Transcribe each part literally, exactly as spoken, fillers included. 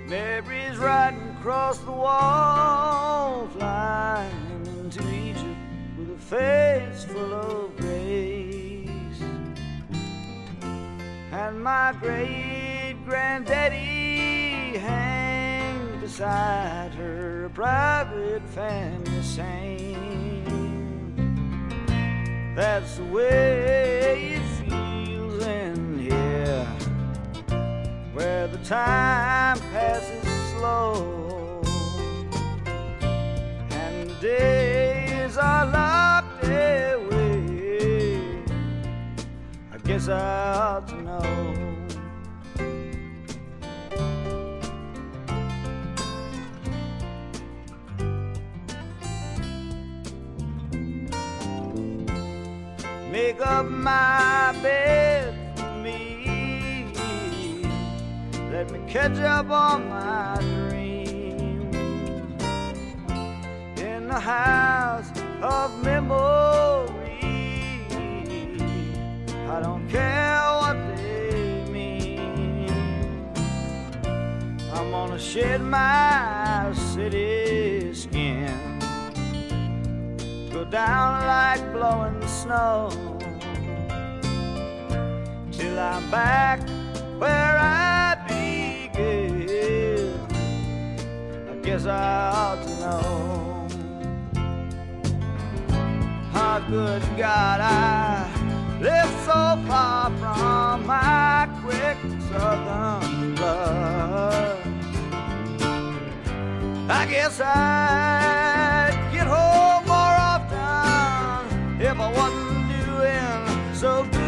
Mary's riding across the wall, flying into Egypt with a face full of grace. And my great-granddaddy hangs beside her, a private family saint. That's the way it feels in here, where the time passes slow and the days are locked away. I guess I ought to know. Make up my bed for me, let me catch up on my dreams in the house of memory. I don't care what they mean. I'm gonna shed my city skin, go down like blowing snow, till I'm back where I began. I guess I ought to know. Oh, good God, I live so far from my quick southern blood. I guess I'd get home more often if I wasn't doing so good.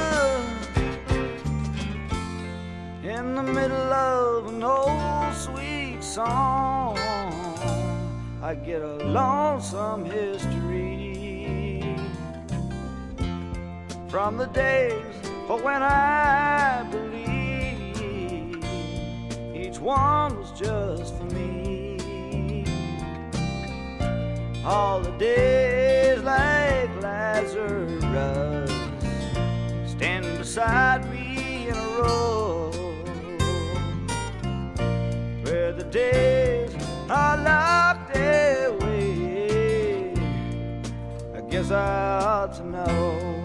In the middle of an old sweet song, I get a lonesome history from the days for when I believed each one was just for me. All the days like Lazarus, standing beside me in a row, where the days are locked away. I guess I ought to know.